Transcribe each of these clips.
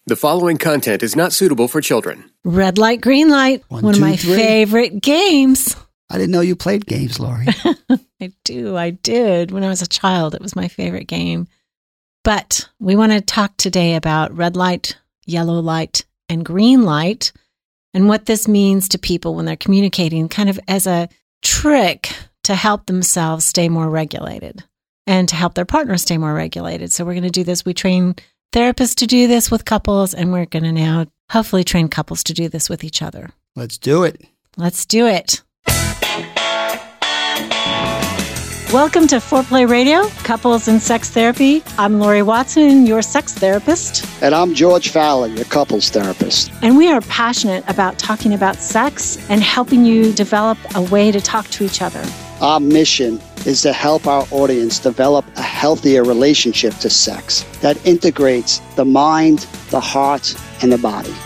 The following content is not suitable for children. Red light, green light. One of my favorite games. I didn't know you played games, Lori. I did. When I was a child, it was my favorite game. But we want to talk today about red light, yellow light, and green light, and what this means to people when they're communicating, kind of as a trick to help themselves stay more regulated and to help their partner stay more regulated. So we're going to do this. We train therapists to do this with couples, and we're going to now hopefully train couples to do this with each other. Let's do it. Let's do it. Welcome to Foreplay Radio, Couples and Sex Therapy. I'm Lori Watson, your sex therapist. And I'm George Fowler, your couples therapist. And we are passionate about talking about sex and helping you develop a way to talk to each other. Our mission is to help our audience develop a healthier relationship to sex that integrates the mind, the heart, and the body.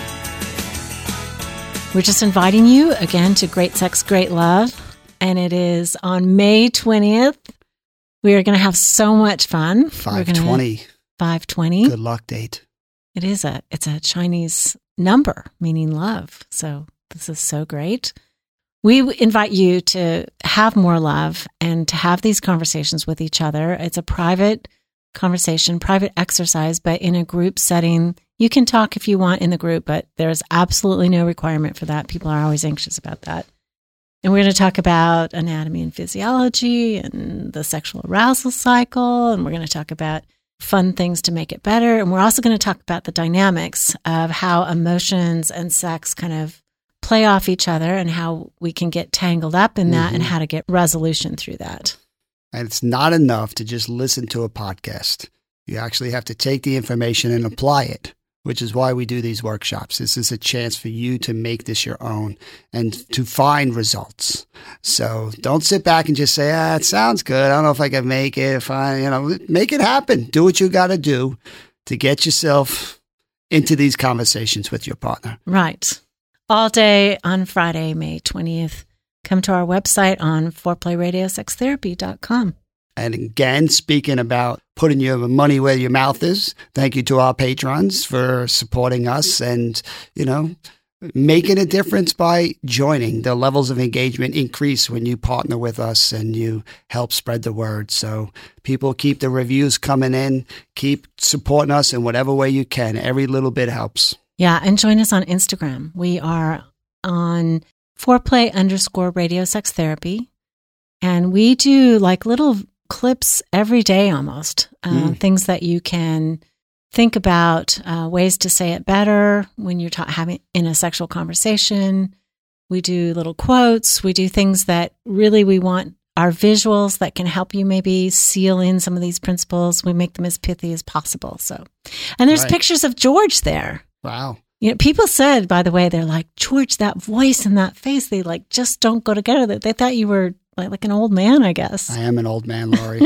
We're just inviting you again to Great Sex, Great Love. And it is on May 20th. We are going to have so much fun. 5/20. 5/20. Good luck date. It's a Chinese number meaning love. So this is so great. We invite you to have more love and to have these conversations with each other. It's a private conversation, private exercise, but in a group setting. You can talk if you want in the group, but there's absolutely no requirement for that. People are always anxious about that. And we're going to talk about anatomy and physiology and the sexual arousal cycle. And we're going to talk about fun things to make it better. And we're also going to talk about the dynamics of how emotions and sex kind of play off each other and how we can get tangled up in that and how to get resolution through that. And it's not enough to just listen to a podcast. You actually have to take the information and apply it, which is why we do these workshops. This is a chance for you to make this your own and to find results. So don't sit back and just say, it sounds good. I don't know if I can make it. Make it happen. Do what you got to do to get yourself into these conversations with your partner. Right. All day on Friday, May 20th. Come to our website on foreplayradiosextherapy.com. And again, speaking about putting your money where your mouth is, thank you to our patrons for supporting us and, making a difference by joining. The levels of engagement increase when you partner with us and you help spread the word. So people keep the reviews coming in, keep supporting us in whatever way you can. Every little bit helps. Yeah, and join us on Instagram. We are on foreplay_radio sex therapy. And we do like little clips every day almost, things that you can think about, ways to say it better when you're having in a sexual conversation. We do little quotes. We do things that really we want our visuals that can help you maybe seal in some of these principles. We make them as pithy as possible. So, and there's pictures of George there. Wow. People said, by the way, they're like, George, that voice and that face, they like just don't go together. They thought you were like an old man, I guess. I am an old man, Lori.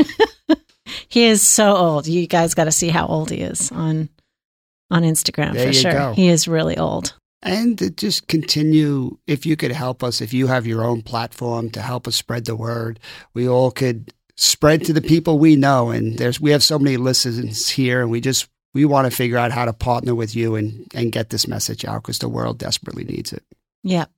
He is so old. You guys got to see how old he is on Instagram there for sure. Go. He is really old. And to just continue, if you could help us, if you have your own platform to help us spread the word, we all could spread to the people we know. And we have so many listeners here, and we want to figure out how to partner with you and get this message out because the world desperately needs it. Yep.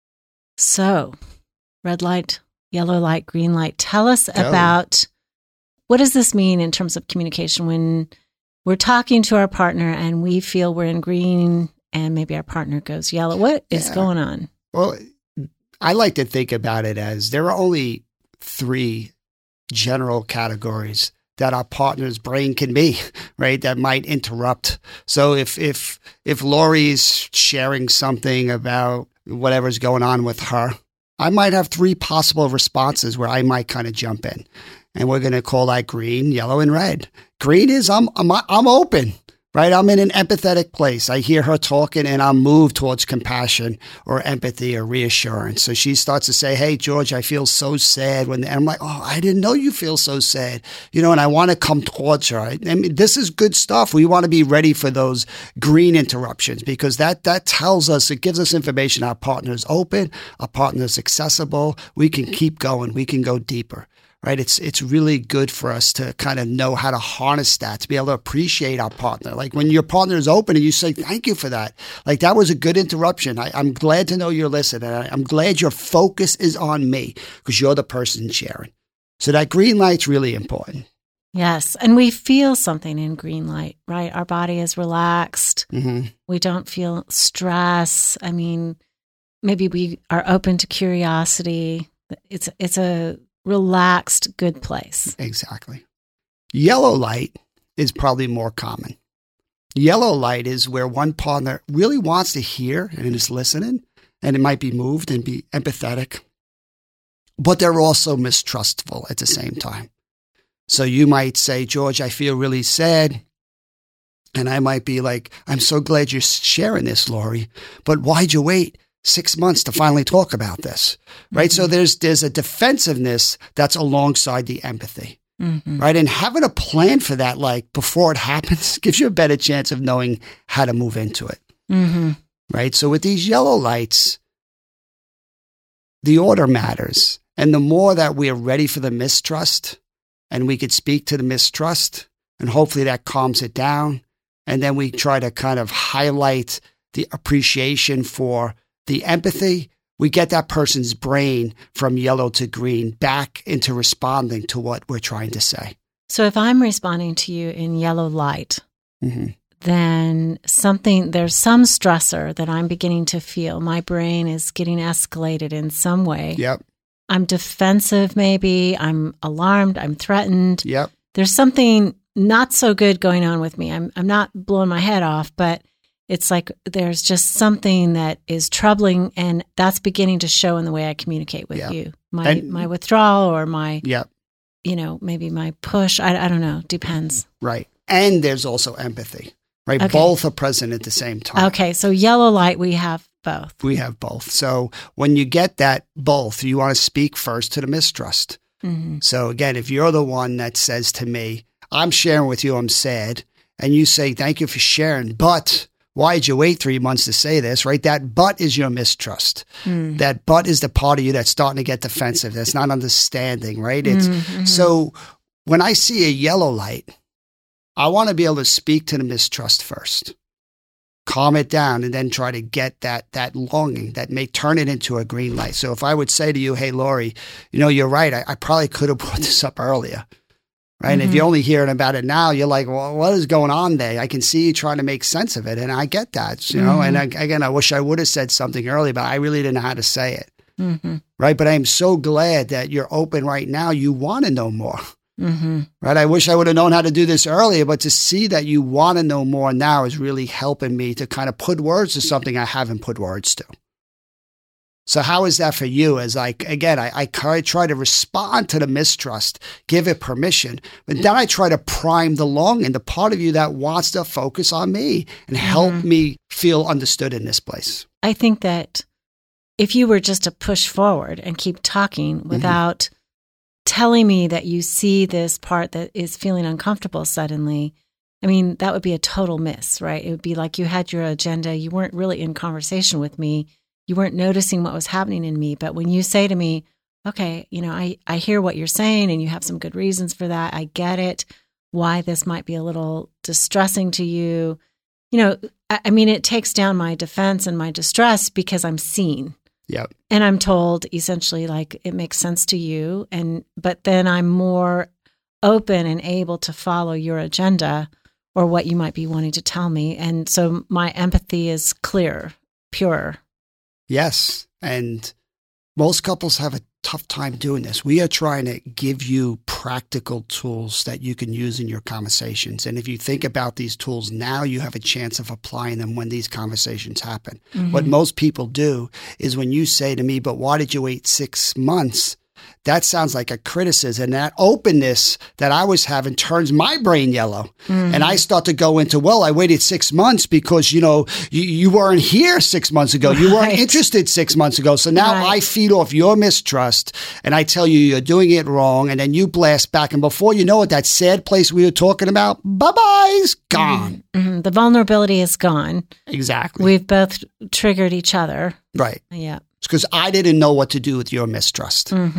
So, red light, yellow light, green light. Tell us about what does this mean in terms of communication when we're talking to our partner and we feel we're in green and maybe our partner goes yellow. What is going on? Well, I like to think about it as there are only 3 general categories that our partner's brain can be, right? That might interrupt. So if Lori's sharing something about whatever's going on with her, I might have 3 possible responses where I might kind of jump in. And we're going to call that green, yellow, and red. Green is I'm open, right? I'm in an empathetic place. I hear her talking and I'm moved towards compassion or empathy or reassurance. So she starts to say, hey, George, I feel so sad. And I'm like, oh, I didn't know you feel so sad. And I want to come towards her. I mean, this is good stuff. We want to be ready for those green interruptions because that tells us, it gives us information. Our partner's open, our partner's accessible. We can keep going. We can go deeper. right? It's really good for us to kind of know how to harness that, to be able to appreciate our partner. Like when your partner is open and you say, thank you for that. Like that was a good interruption. I'm glad to know you're listening. I'm glad your focus is on me because you're the person sharing. So that green light's really important. Yes. And we feel something in green light, right? Our body is relaxed. Mm-hmm. We don't feel stress. I mean, maybe we are open to curiosity. It's a relaxed, good place. Exactly. Yellow light is probably more common. Yellow light is where one partner really wants to hear and is listening, and it might be moved and be empathetic, but they're also mistrustful at the same time. So you might say, George, I feel really sad. And I might be like, I'm so glad you're sharing this, Lori, but why'd you wait 6 months to finally talk about this, right? Mm-hmm. So there's a defensiveness that's alongside the empathy, right? And having a plan for that, like before it happens, gives you a better chance of knowing how to move into it, right? So with these yellow lights, the order matters. And the more that we are ready for the mistrust, and we could speak to the mistrust, and hopefully that calms it down, and then we try to kind of highlight the appreciation for the empathy, we get that person's brain from yellow to green back into responding to what we're trying to say. So if I'm responding to you in yellow light, then there's some stressor that I'm beginning to feel. My brain is getting escalated in some way. Yep. I'm defensive maybe. I'm alarmed. I'm threatened. Yep. There's something not so good going on with me. I'm not blowing my head off, but it's like there's just something that is troubling, and that's beginning to show in the way I communicate with you. My withdrawal or my, maybe my push. I don't know. Depends. Right. And there's also empathy, right? Okay. Both are present at the same time. Okay. So yellow light, we have both. We have both. So when you get that both, you want to speak first to the mistrust. So again, if you're the one that says to me, I'm sharing with you, I'm sad, and you say, thank you for sharing, but why'd you wait 3 months to say this, right? That but is your mistrust. That but is the part of you that's starting to get defensive. That's not understanding, right? So when I see a yellow light, I want to be able to speak to the mistrust first, calm it down, and then try to get that longing that may turn it into a green light. So if I would say to you, hey, Lori, you're right. I probably could have brought this up earlier. Right. And if you're only hearing about it now, you're like, well, what is going on there? I can see you trying to make sense of it. And I get that, and again, I wish I would have said something earlier, but I really didn't know how to say it. Right. But I'm so glad that you're open right now. You want to know more. Right. I wish I would have known how to do this earlier, but to see that you want to know more now is really helping me to kind of put words to something I haven't put words to. So how is that for you? As I try to respond to the mistrust, give it permission, but then I try to prime the longing, the part of you that wants to focus on me and help me feel understood in this place. I think that if you were just to push forward and keep talking without telling me that you see this part that is feeling uncomfortable suddenly, I mean, that would be a total miss, right? It would be like you had your agenda. You weren't really in conversation with me. You weren't noticing what was happening in me. But when you say to me, okay, I hear what you're saying and you have some good reasons for that. I get it, why this might be a little distressing to you. I mean, it takes down my defense and my distress because I'm seen. Yep. And I'm told essentially like it makes sense to you. But then I'm more open and able to follow your agenda or what you might be wanting to tell me. And so my empathy is clear, pure. Yes. And most couples have a tough time doing this. We are trying to give you practical tools that you can use in your conversations. And if you think about these tools now, you have a chance of applying them when these conversations happen. What most people do is when you say to me, but why did you wait 6 months? That sounds like a criticism. That openness that I was having turns my brain yellow. And I start to go into, well, I waited 6 months because, you weren't here 6 months ago. You weren't interested 6 months ago. So now I feed off your mistrust and I tell you you're doing it wrong. And then you blast back. And before you know it, that sad place we were talking about, bye-bye's gone. The vulnerability is gone. Exactly. We've both triggered each other. Right. Yeah. It's because I didn't know what to do with your mistrust.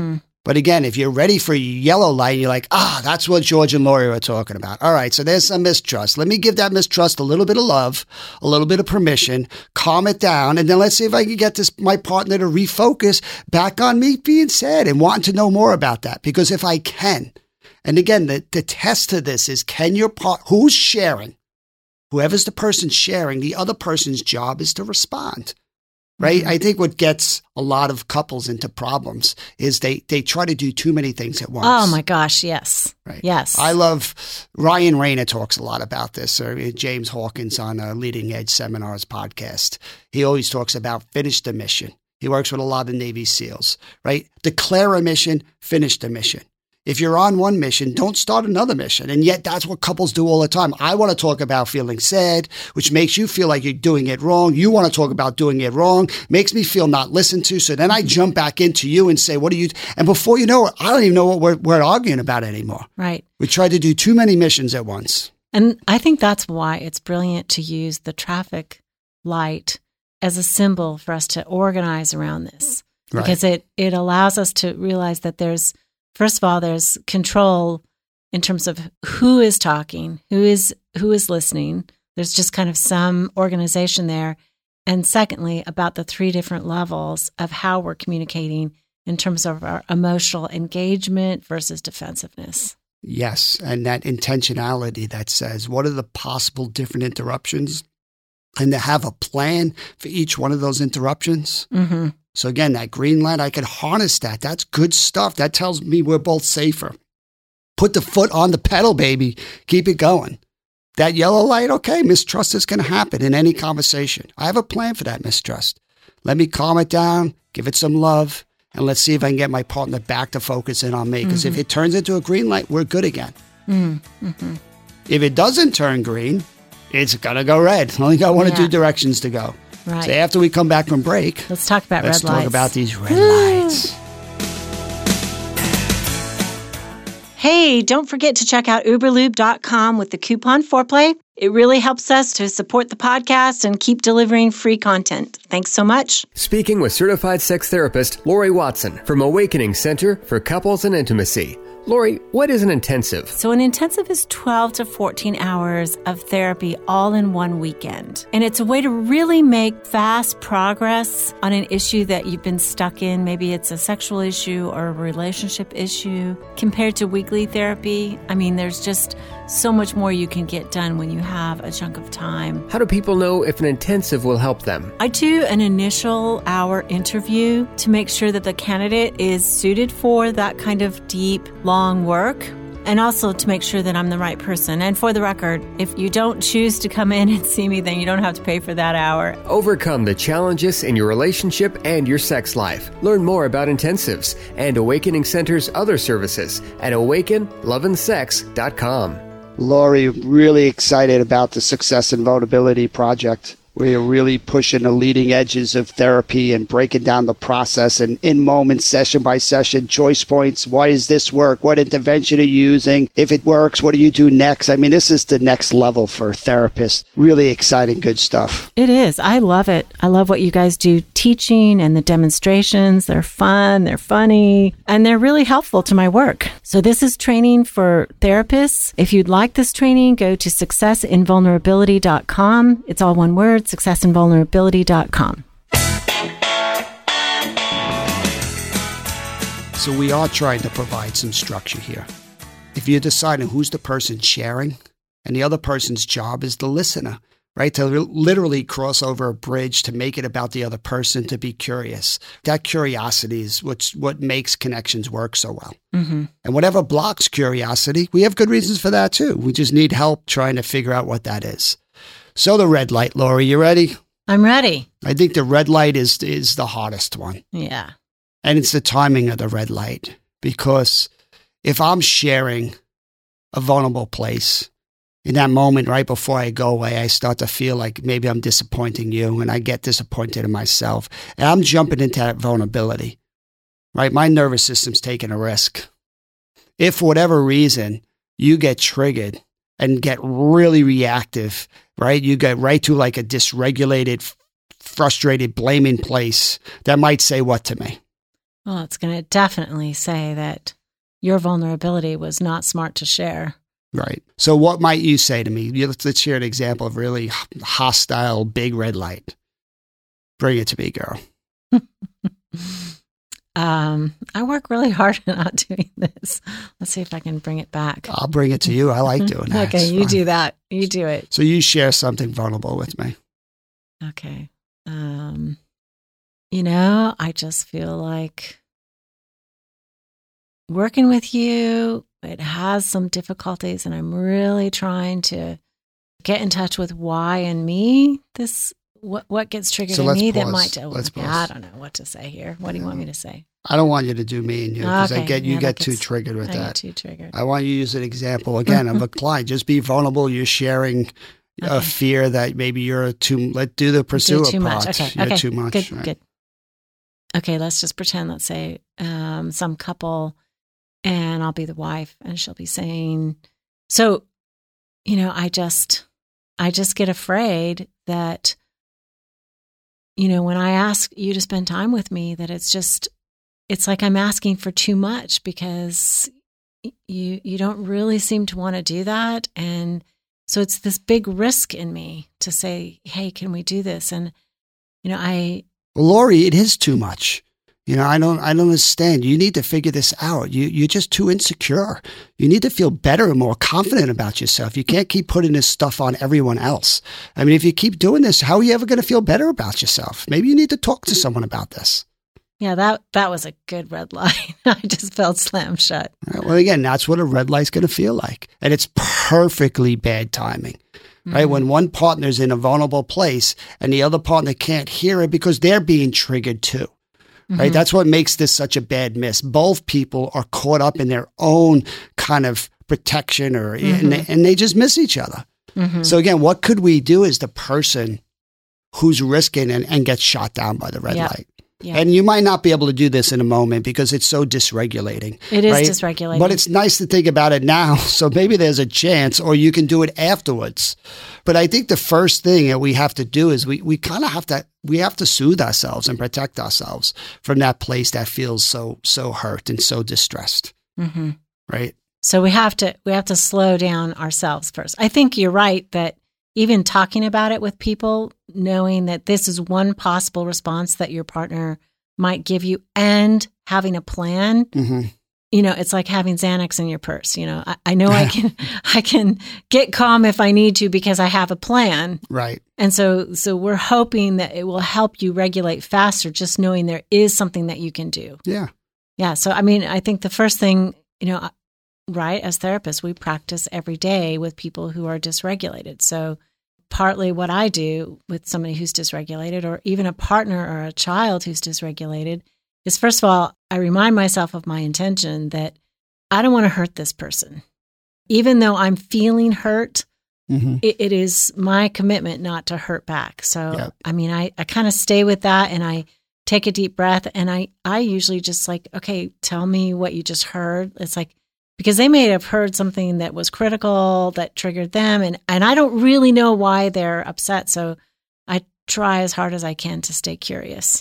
But again, if you're ready for yellow light, you're like, that's what George and Lori were talking about. All right, so there's some mistrust. Let me give that mistrust a little bit of love, a little bit of permission, calm it down, and then let's see if I can get my partner to refocus back on me being sad and wanting to know more about that. Because if I can, and again, the test to this is, who's sharing? Whoever's the person sharing, the other person's job is to respond. Right? Mm-hmm. I think what gets a lot of couples into problems is they try to do too many things at once. Oh my gosh, yes. Right. Yes. I love, Ryan Rayner talks a lot about this, or James Hawkins on Leading Edge Seminars podcast. He always talks about finish the mission. He works with a lot of Navy SEALs, right? Declare a mission, finish the mission. If you're on one mission, don't start another mission. And yet that's what couples do all the time. I want to talk about feeling sad, which makes you feel like you're doing it wrong. You want to talk about doing it wrong, makes me feel not listened to. So then I jump back into you and say, what do you, and before you know it, I don't even know what we're arguing about anymore. Right. We try to do too many missions at once. And I think that's why it's brilliant to use the traffic light as a symbol for us to organize around this. Right. Because it allows us to realize that first of all, there's control in terms of who is talking, who is listening. There's just kind of some organization there. And secondly, about the 3 different levels of how we're communicating in terms of our emotional engagement versus defensiveness. Yes. And that intentionality that says, what are the possible different interruptions? And to have a plan for each one of those interruptions. Mm-hmm. So again, that green light, I can harness that. That's good stuff. That tells me we're both safer. Put the foot on the pedal, baby. Keep it going. That yellow light, okay, mistrust is going to happen in any conversation. I have a plan for that mistrust. Let me calm it down, give it some love, and let's see if I can get my partner back to focus in on me. Because if it turns into a green light, we're good again. Mm-hmm. If it doesn't turn green, it's going to go red. Only got one or 2 directions to go. Right. So after we come back from break, let's talk about red lights. Let's talk about these red lights. Hey, don't forget to check out uberlube.com with the coupon Foreplay. It really helps us to support the podcast and keep delivering free content. Thanks so much. Speaking with certified sex therapist Lori Watson from Awakening Center for Couples and Intimacy. Lori, what is an intensive? So an intensive is 12 to 14 hours of therapy all in one weekend. And it's a way to really make fast progress on an issue that you've been stuck in. Maybe it's a sexual issue or a relationship issue. Compared to weekly therapy, I mean, there's just so much more you can get done when you have a chunk of time. How do people know if an intensive will help them? I do an initial hour interview to make sure that the candidate is suited for that kind of deep, long work, and also to make sure that I'm the right person. And for the record, if you don't choose to come in and see me, then you don't have to pay for that hour. Overcome the challenges in your relationship and your sex life. Learn more about intensives and Awakening Center's other services at awakenloveandsex.com. Lori, really excited about the Success and Vulnerability Project. We are really pushing the leading edges of therapy and breaking down the process and in moments, session by session, choice points. Why does this work? What intervention are you using? If it works, what do you do next? I mean, this is the next level for therapists. Really exciting, good stuff. It is. I love it. I love what you guys do teaching and the demonstrations. They're fun, they're funny, and they're really helpful to my work. So this is training for therapists. If you'd like this training, go to successinvulnerability.com. It's all one word. successinvulnerability.com. So we are trying to provide some structure here. If you're deciding who's the person sharing, and the other person's job is the listener, right? To literally cross over a bridge, to make it about the other person, to be curious. That curiosity is what makes connections work so well. Mm-hmm. And whatever blocks curiosity, we have good reasons for that too. We just need help trying to figure out what that is. So the red light, Lori, you ready? I'm ready. I think the red light is the hardest one. Yeah. And it's the timing of the red light. Because if I'm sharing a vulnerable place, in that moment right before I go away, I start to feel like maybe I'm disappointing you, and I get disappointed in myself. And I'm jumping into that vulnerability, right? My nervous system's taking a risk. If for whatever reason you get triggered and get really reactive, right? You get right to like a dysregulated, frustrated, blaming place that might say what to me? Well, it's going to definitely say that your vulnerability was not smart to share. Right. So what might you say to me? Let's share an example of really hostile, big red light. Bring it to me, girl. I work really hard on not doing this. Let's see if I can bring it back. I'll bring it to you. I like doing that. Okay, you do that. You do it. So you share something vulnerable with me. Okay. I just feel like working with you, it has some difficulties, and I'm really trying to get in touch with why in me what gets triggered in me that might. Let's pause. I don't know what to say here. What do you want me to say? I don't want you to do me and you because you get too triggered with that. I get too triggered. I want you to use an example again of a client. Just be vulnerable. You're sharing a fear that maybe you're let's do the pursuer part. Okay. You're too much. Good. Right? Good. Okay, let's just pretend. Let's say some couple, and I'll be the wife, and she'll be saying, "So, I just get afraid that, when I ask you to spend time with me, that it's like I'm asking for too much because you don't really seem to want to do that, and so it's this big risk in me to say, hey, can we do this?" And Well, Lori, it is too much. I don't understand. You need to figure this out. You're just too insecure. You need to feel better and more confident about yourself. You can't keep putting this stuff on everyone else. I mean, if you keep doing this, how are you ever going to feel better about yourself? Maybe you need to talk to someone about this. Yeah, that was a good red light. I just felt slammed shut. Right, well, again, that's what a red light's going to feel like. And it's perfectly bad timing. Right? When one partner's in a vulnerable place and the other partner can't hear it because they're being triggered too. Right? That's what makes this such a bad miss. Both people are caught up in their own kind of protection and they just miss each other. So again, what could we do as the person who's risking and gets shot down by the red light? Yeah. And you might not be able to do this in a moment because it's so dysregulating. It is dysregulating. But it's nice to think about it now. So maybe there's a chance, or you can do it afterwards. But I think the first thing that we have to do is we kind of have to soothe ourselves and protect ourselves from that place that feels so hurt and so distressed. Right? So we have to slow down ourselves first. I think you're right that even talking about it with people, knowing that this is one possible response that your partner might give you, and having a plan, it's like having Xanax in your purse. I know I can get calm if I need to because I have a plan. Right. And so we're hoping that it will help you regulate faster, just knowing there is something that you can do. Yeah. Yeah. So, I mean, I think the first thing, right, as therapists, we practice every day with people who are dysregulated. So partly what I do with somebody who's dysregulated, or even a partner or a child who's dysregulated, is first of all, I remind myself of my intention that I don't want to hurt this person. Even though I'm feeling hurt, it is my commitment not to hurt back. So, I mean, I kind of stay with that, and I take a deep breath, and I usually just like, okay, tell me what you just heard. It's like, because they may have heard something that was critical, that triggered them, and I don't really know why they're upset. So I try as hard as I can to stay curious.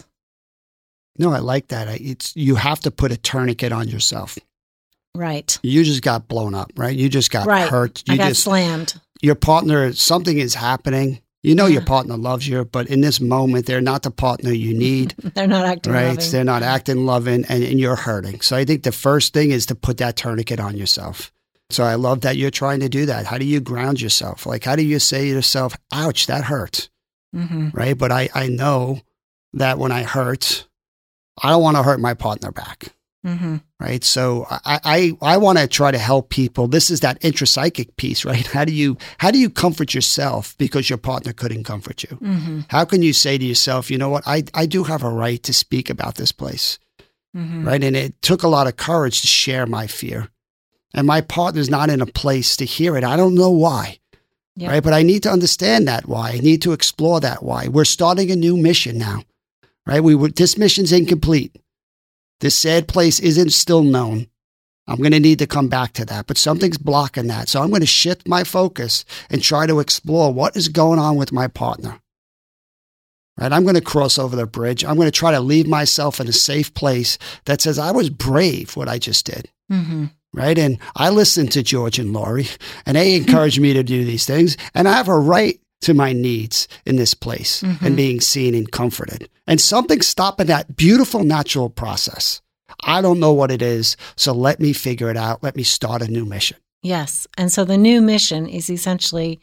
No, I like that. You have to put a tourniquet on yourself. Right. You just got blown up, right? You just got hurt. I got slammed. Your partner, something is happening. Your partner loves you, but in this moment, they're not the partner you need. They're not acting loving. Right? They're not acting loving, and you're hurting. So I think the first thing is to put that tourniquet on yourself. So I love that you're trying to do that. How do you ground yourself? Like, how do you say to yourself, ouch, that hurt? Right? But I know that when I hurt, I don't want to hurt my partner back. Right. So I want to try to help people. This is that intrapsychic piece, right? How do you comfort yourself because your partner couldn't comfort you? How can you say to yourself, you know what, I do have a right to speak about this place. Right. And it took a lot of courage to share my fear. And my partner's not in a place to hear it. I don't know why. Right. But I need to understand that why. I need to explore that why. We're starting a new mission now. Right. This mission's incomplete. This sad place isn't still known. I'm going to need to come back to that, but something's blocking that. So I'm going to shift my focus and try to explore what is going on with my partner. right? I'm going to cross over the bridge. I'm going to try to leave myself in a safe place that says I was brave what I just did. Mm-hmm. Right. And I listened to George and Lori, and they encouraged me to do these things. And I have a right to my needs in this place and being seen and comforted. And something's stopping that beautiful natural process. I don't know what it is. So let me figure it out. Let me start a new mission. Yes. And so the new mission is essentially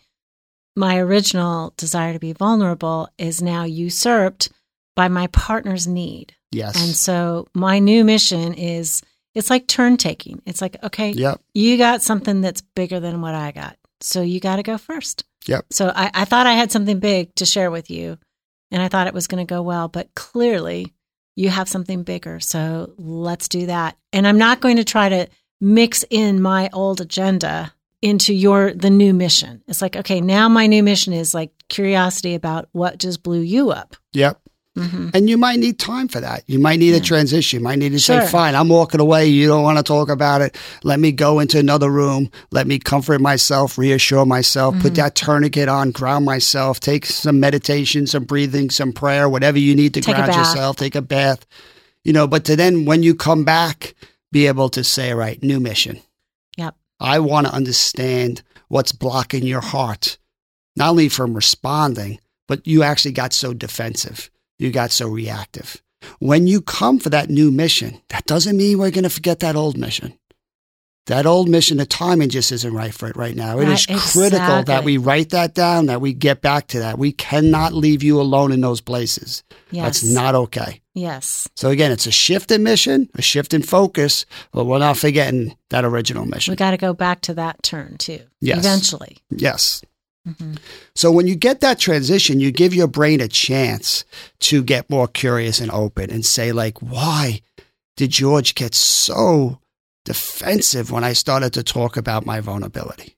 my original desire to be vulnerable is now usurped by my partner's need. Yes. And so my new mission is, it's like turn taking. It's like, okay, you got something that's bigger than what I got. So you got to go first. Yep. So I thought I had something big to share with you, and I thought it was going to go well, but clearly you have something bigger. So let's do that. And I'm not going to try to mix in my old agenda into the new mission. It's like, okay, now my new mission is like curiosity about what just blew you up. Yep. Mm-hmm. And you might need time for that. You might need a transition. You might need to say, fine, I'm walking away. You don't want to talk about it. Let me go into another room. Let me comfort myself, reassure myself, put that tourniquet on, ground myself, take some meditation, some breathing, some prayer, whatever you need to ground yourself, take a bath, but to then when you come back, be able to say, right, new mission. Yep. I want to understand what's blocking your heart, not only from responding, but you actually got so defensive. You got so reactive. When you come for that new mission, that doesn't mean we're going to forget that old mission. That old mission, the timing just isn't right for it right now. It is critical that we write that down, that we get back to that. We cannot leave you alone in those places. Yes. That's not okay. Yes. So again, it's a shift in mission, a shift in focus, but we're not forgetting that original mission. We got to go back to that turn too. Yes. Eventually. Yes. Mm-hmm. So when you get that transition, you give your brain a chance to get more curious and open and say, like, why did George get so defensive when I started to talk about my vulnerability?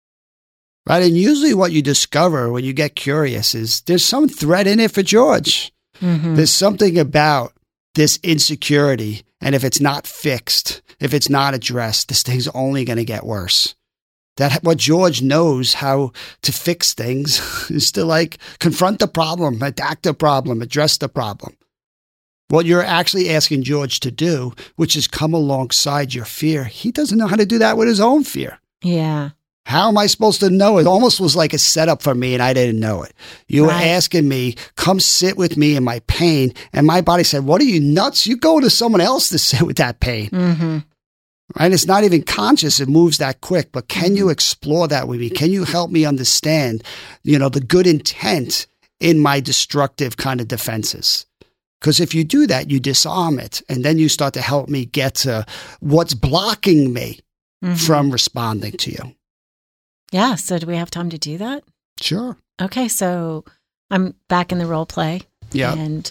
Right? And usually what you discover when you get curious is there's some threat in it for George. Mm-hmm. There's something about this insecurity. And if it's not fixed, if it's not addressed, this thing's only going to get worse. That what George knows how to fix things is to like confront the problem, attack the problem, address the problem. What you're actually asking George to do, which is come alongside your fear, he doesn't know how to do that with his own fear. Yeah. How am I supposed to know? It almost was like a setup for me and I didn't know it. You were asking me, come sit with me in my pain. And my body said, what are you, nuts? You go to someone else to sit with that pain. Mm-hmm. Right? It's not even conscious. It moves that quick. But can you explore that with me? Can you help me understand, the good intent in my destructive kind of defenses? Because if you do that, you disarm it. And then you start to help me get to what's blocking me from responding to you. Yeah. So do we have time to do that? Sure. Okay. So I'm back in the role play. Yeah. And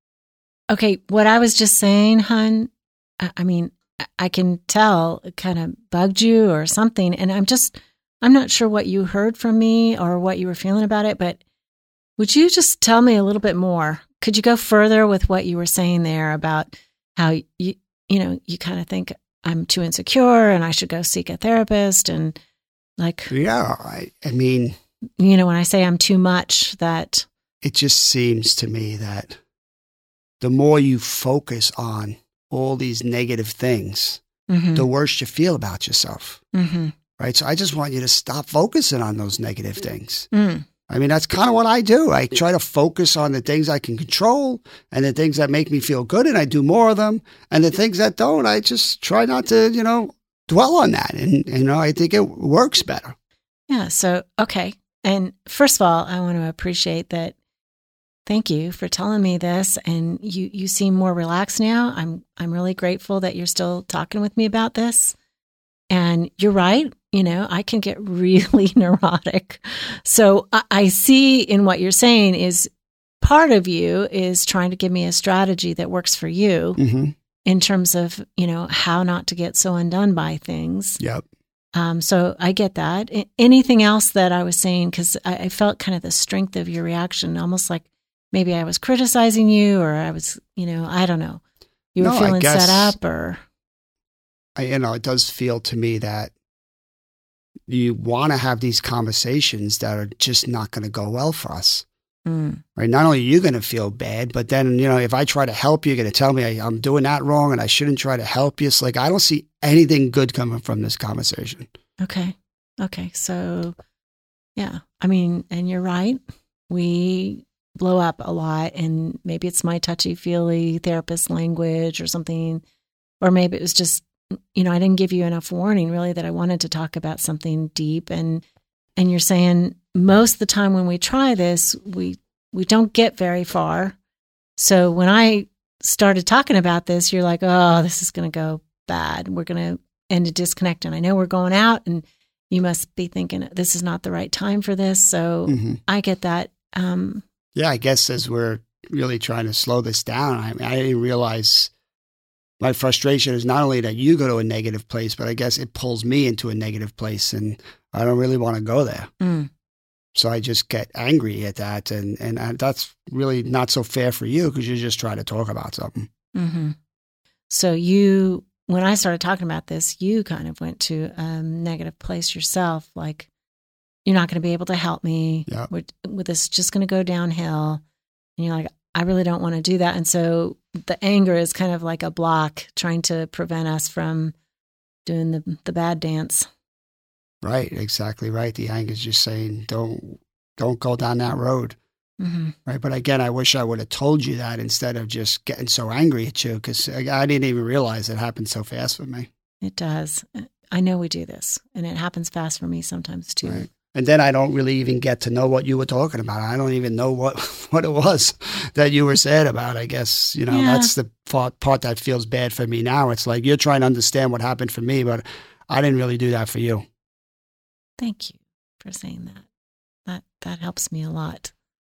okay, what I was just saying, hon, I mean, I can tell it kind of bugged you or something. And I'm not sure what you heard from me or what you were feeling about it, but would you just tell me a little bit more? Could you go further with what you were saying there about how you kind of think I'm too insecure and I should go seek a therapist and like, yeah, I mean, when I say I'm too much, that it just seems to me that the more you focus on all these negative things, the worse you feel about yourself. Mm-hmm. Right. So I just want you to stop focusing on those negative things. Mm. I mean, that's kind of what I do. I try to focus on the things I can control and the things that make me feel good, and I do more of them. And the things that don't, I just try not to, dwell on that. And, I think it works better. Yeah. So, okay. And first of all, I want to appreciate that. Thank you for telling me this. And you seem more relaxed now. I'm really grateful that you're still talking with me about this. And you're right. I can get really neurotic. So I see in what you're saying is part of you is trying to give me a strategy that works for you in terms of, how not to get so undone by things. Yep. So I get that. Anything else that I was saying, because I felt kind of the strength of your reaction, almost like maybe I was criticizing you or I was, I don't know. You were feeling set up or... it does feel to me that you want to have these conversations that are just not going to go well for us. Right? Not only are you going to feel bad, but then, if I try to help you, you're going to tell me I'm doing that wrong and I shouldn't try to help you. It's like, I don't see anything good coming from this conversation. Okay. So, yeah. I mean, and you're right. We blow up a lot, and maybe it's my touchy-feely therapist language or something, or maybe it was just, I didn't give you enough warning really that I wanted to talk about something deep. And you're saying most of the time when we try this, we don't get very far. So when I started talking about this, you're like, oh, this is going to go bad. We're going to end a disconnect. And I know we're going out, and you must be thinking this is not the right time for this. So I get that. Yeah, I guess as we're really trying to slow this down, I didn't realize my frustration is not only that you go to a negative place, but I guess it pulls me into a negative place, and I don't really want to go there. So I just get angry at that, and that's really not so fair for you because you're just trying to talk about something. So when I started talking about this, you kind of went to a negative place yourself, like, you're not going to be able to help me. Yep. With this just going to go downhill. And you're like, I really don't want to do that. And so the anger is kind of like a block trying to prevent us from doing the bad dance. Right, exactly right. The anger is just saying, don't go down that road. Right, but again, I wish I would have told you that instead of just getting so angry at you, because I didn't even realize it happened so fast for me. It does. I know we do this, and it happens fast for me sometimes too. Right. And then I don't really even get to know what you were talking about. I don't even know what it was that you were sad about. I guess, that's the part that feels bad for me now. It's like you're trying to understand what happened for me, but I didn't really do that for you. Thank you for saying that. That helps me a lot.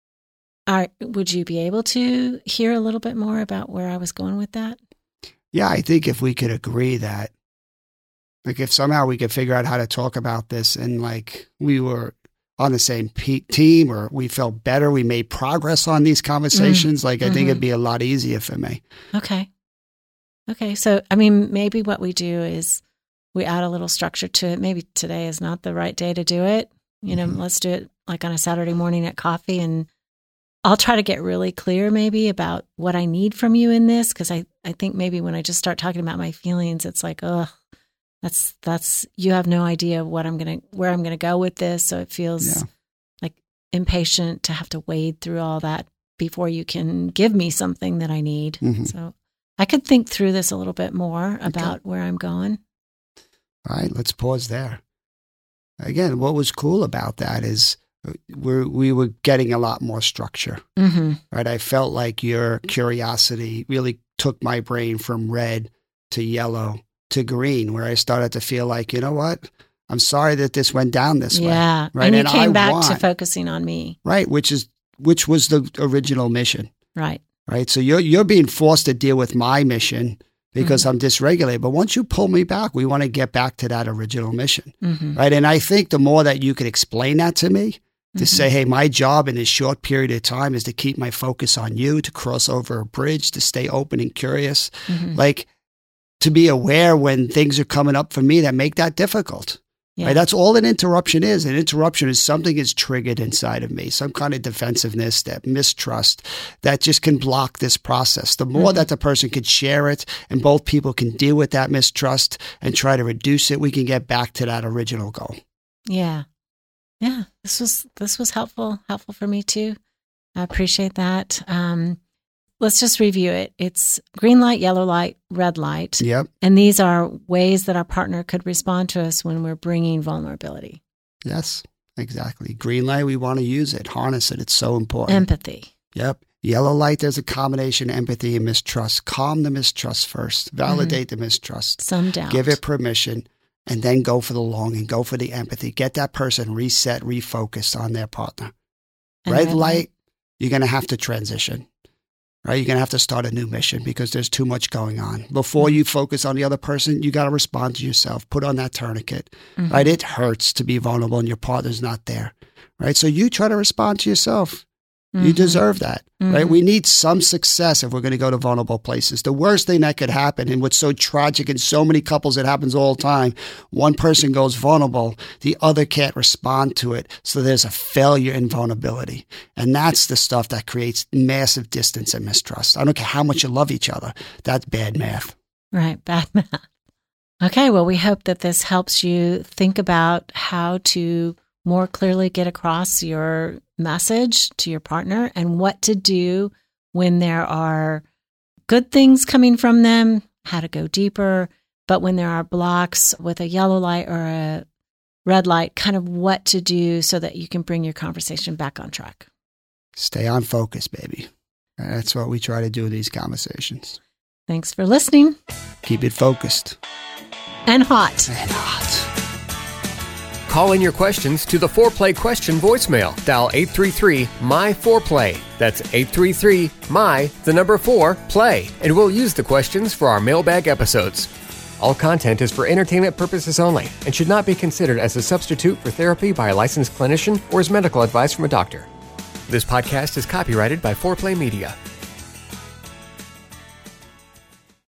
Would you be able to hear a little bit more about where I was going with that? Yeah, I think if we could agree that, like, if somehow we could figure out how to talk about this and, like, we were on the same team, or we felt better, we made progress on these conversations, I think it'd be a lot easier for me. Okay. So, I mean, maybe what we do is we add a little structure to it. Maybe today is not the right day to do it. Let's do it like on a Saturday morning at coffee, and I'll try to get really clear maybe about what I need from you in this. Cause I think maybe when I just start talking about my feelings, it's like, that's, you have no idea where I'm going to go with this. So it feels like impatient to have to wade through all that before you can give me something that I need. So I could think through this a little bit more about where I'm going. All right, let's pause there. Again, what was cool about that is we were getting a lot more structure, right? I felt like your curiosity really took my brain from red to yellow to green, where I started to feel like, you know what? I'm sorry that this went down this way. Yeah, right? And you came back to focusing on me. Right, which was the original mission. Right. So you're being forced to deal with my mission because I'm dysregulated. But once you pull me back, we want to get back to that original mission, right? And I think the more that you could explain that to me, to say, hey, my job in this short period of time is to keep my focus on you, to cross over a bridge, to stay open and curious, like to be aware when things are coming up for me that make that difficult. Yeah. Right? That's all an interruption is. An interruption is something is triggered inside of me, some kind of defensiveness, that mistrust that just can block this process. The more that the person could share it and both people can deal with that mistrust and try to reduce it, we can get back to that original goal. Yeah. Yeah. This was helpful for me too. I appreciate that. Let's just review it. It's green light, yellow light, red light. Yep. And these are ways that our partner could respond to us when we're bringing vulnerability. Yes, exactly. Green light, we want to use it, harness it. It's so important. Empathy. Yep. Yellow light, there's a combination of empathy and mistrust. Calm the mistrust first. Validate the mistrust. Some doubt. Give it permission. And then go for the longing, go for the empathy. Get that person reset, refocused on their partner. Red light, you're going to have to transition. Right? You're going to have to start a new mission because there's too much going on. Before you focus on the other person, you got to respond to yourself. Put on that tourniquet. Right? It hurts to be vulnerable and your partner's not there. Right? So you try to respond to yourself. You deserve that, right? We need some success if we're going to go to vulnerable places. The worst thing that could happen, and what's so tragic in so many couples, it happens all the time, one person goes vulnerable, the other can't respond to it. So there's a failure in vulnerability. And that's the stuff that creates massive distance and mistrust. I don't care how much you love each other. That's bad math. Right, bad math. Okay, well, we hope that this helps you think about how to more clearly get across your message to your partner and what to do when there are good things coming from them, how to go deeper, but when there are blocks with a yellow light or a red light, kind of what to do so that you can bring your conversation back on track. Stay on focus, baby. That's what we try to do in these conversations. Thanks for listening. Keep it focused. And hot. And hot. Call in your questions to the Foreplay question voicemail. Dial 833-MY-4PLAY. That's 833-MY-4-PLAY. And we'll use the questions for our mailbag episodes. All content is for entertainment purposes only and should not be considered as a substitute for therapy by a licensed clinician or as medical advice from a doctor. This podcast is copyrighted by Foreplay Media.